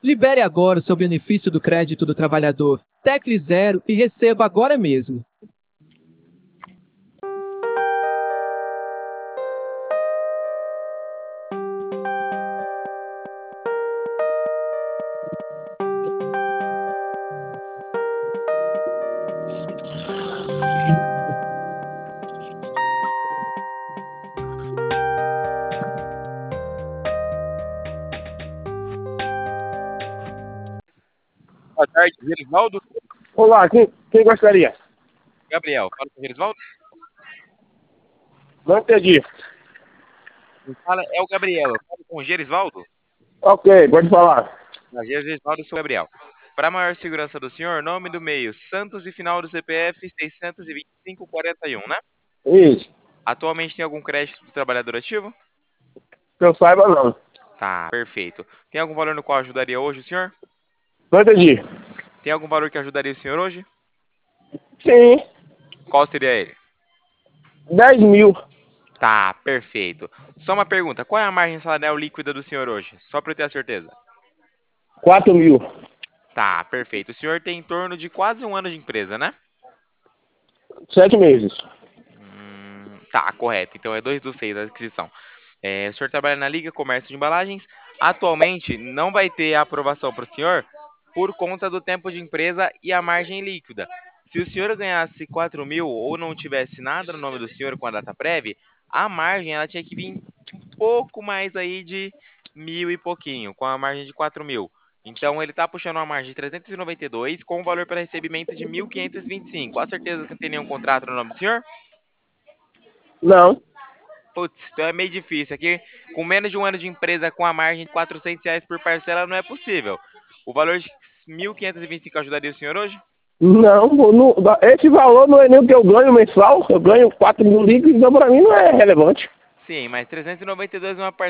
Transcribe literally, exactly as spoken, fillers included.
Libere agora o seu benefício do crédito do trabalhador. Tecle zero e receba agora mesmo. Boa tarde, Gerisvaldo. Olá, quem, quem gostaria? Gabriel, fala com o Gerisvaldo. Não entendi. Quem fala é o Gabriel, eu falo com o Gerisvaldo. Ok, pode falar. Prazer, Gerisvaldo, eu sou o Gabriel. Para maior segurança do senhor, nome do meio, Santos e final do C P F seiscentos e vinte e cinco quarenta e um, né? Isso. Atualmente tem algum crédito do trabalhador ativo? Que eu saiba, não. Tá, perfeito. Tem algum valor no qual ajudaria hoje o senhor? Não entendi. Tem algum valor que ajudaria o senhor hoje? Sim, Qual seria ele? dez mil. Tá, perfeito. Só uma pergunta, qual é a margem salarial líquida do senhor hoje? Só para eu ter a certeza. quatro mil. Tá, perfeito. O senhor tem em torno de quase um ano de empresa, né? Sete meses. Hum, tá, correto. Então é dois do seis da aquisição. É, o senhor trabalha na Liga Comércio de Embalagens. Atualmente não vai ter aprovação para o senhor por conta do tempo de empresa e a margem líquida. Se o senhor ganhasse quatro mil ou não tivesse nada no nome do senhor com a data prévia, a margem ela tinha que vir um pouco mais aí de mil e pouquinho, com a margem de quatro mil. Então ele está puxando uma margem de trezentos e noventa e dois com o valor para recebimento de mil quinhentos e vinte e cinco. Com certeza que não tem nenhum contrato no nome do senhor? Não. Putz, então é meio difícil. Aqui, com menos de um ano de empresa, com a margem de quatrocentos reais por parcela, não é possível. O valor de mil quinhentos e vinte e cinco ajudaria o senhor hoje? Não, não, esse valor não é nem o que eu ganho mensal. Eu ganho quatro mil líquidos, então pra mim não é relevante. Sim, mas trezentos e noventa e dois numa parcela